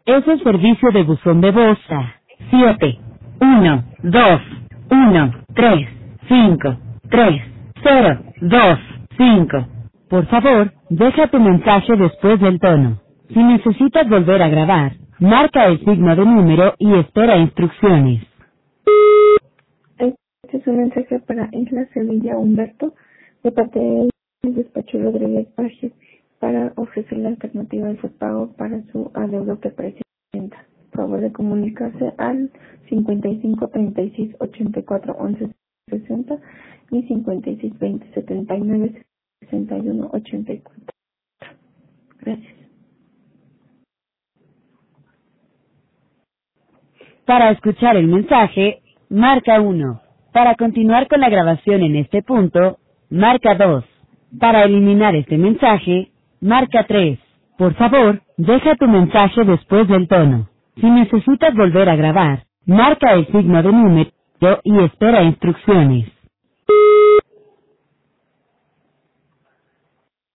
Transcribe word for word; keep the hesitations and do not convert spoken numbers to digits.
Es el servicio de buzón de voz a siete uno dos uno tres cinco tres cero dos cinco. Por favor, deja tu mensaje después del tono. Si necesitas volver a grabar, marca el signo de número y espera instrucciones. Este es un mensaje para Isla Sevilla Humberto, de parte del despacho Rodríguez Paje, para ofrecer la alternativa de su pago para su adeudo que presenta. Por favor de comunicarse al cincuenta y cinco treinta y seis ochenta y cuatro once sesenta y cincuenta y seis veinte setenta y nueve sesenta y uno ochenta y cuatro. Gracias. Para escuchar el mensaje, marca uno. Para continuar con la grabación en este punto, marca dos. Para eliminar este mensaje, marca tres. Por favor, deja tu mensaje después del tono. Si necesitas volver a grabar, marca el signo de número y espera instrucciones.